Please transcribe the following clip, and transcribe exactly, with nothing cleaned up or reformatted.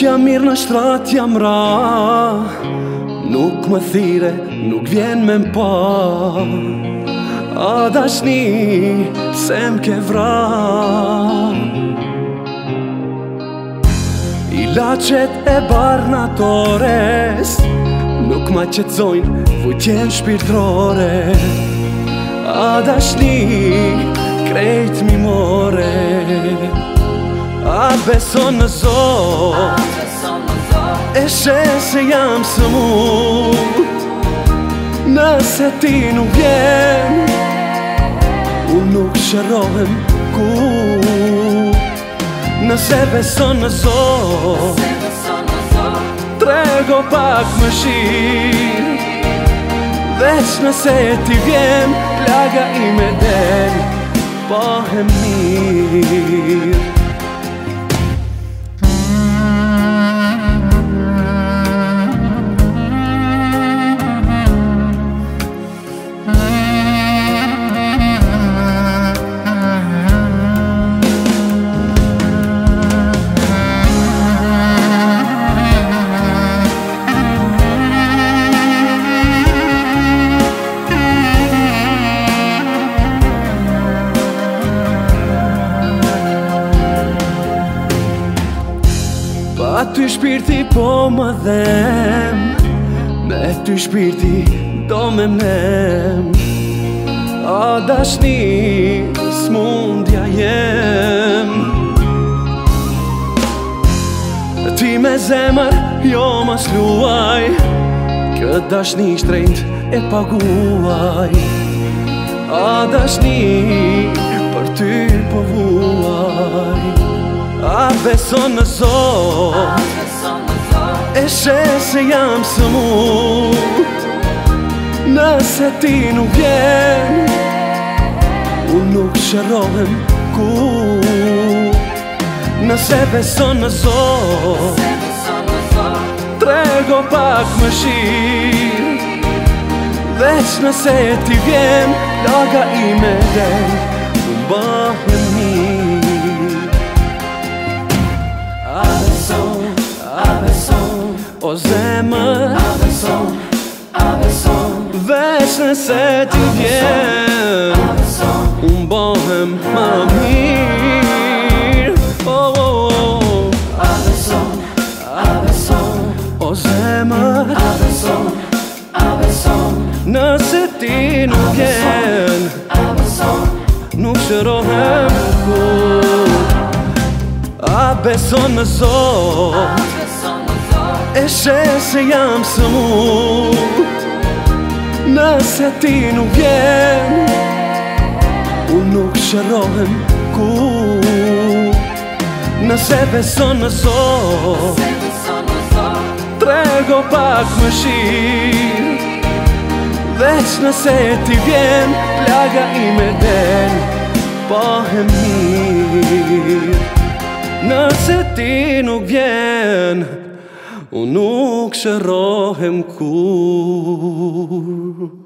jam mirë në shtrat jam ra, nuk më thire, nuk vjen me m'pa. A dashni, se m'ke vra. Ilacet e barnatores nuk ma qetzojnë vujtjen shpirtrore. A dashni, krejt mi more. A beson në Zot, e shes se jam smut. Nëse ti nuk vjen, unë nuk shërohem kur. Nëse beson në Zot, trego pak mëshirë. Veç nëse ti vjen, plaga ime del, bëhem mirë. Pa ty shpirti po më dhem, me ty shpirti do me mnem. A dashni, s'mundja jem. Ti me zemër, jo ma s'luaj, këtë dashni shtrejt e paguaj. A dashni, për ty po vuaj. A beson në Zot, e shes se jam smut. Nëse ti nuk vjen, unë nuk shërohem kur. Nëse beson në Zot, trego pak mëshirë. Veç nëse ti vjen, plaga ime del, unë bëhem mirë. O zemër, a beson, a beson. Veç nëse ti vjen, a beson, unë bëhem më mirë. Oh, oh, oh. A beson, a beson. O zemër, a beson, a beson. Nëse ti nuk vjen, a beson, nuk shërohem kur. A beson në Zot, e shes se jam smut. Nëse ti nuk vjen, unë nuk shërohem kur. Nëse beson në Zot, trego pak mëshirë. Veç nëse ti vjen, plaga ime del, bëhem mirë. Nëse ti nuk vjen, unë nuk shërohem kur.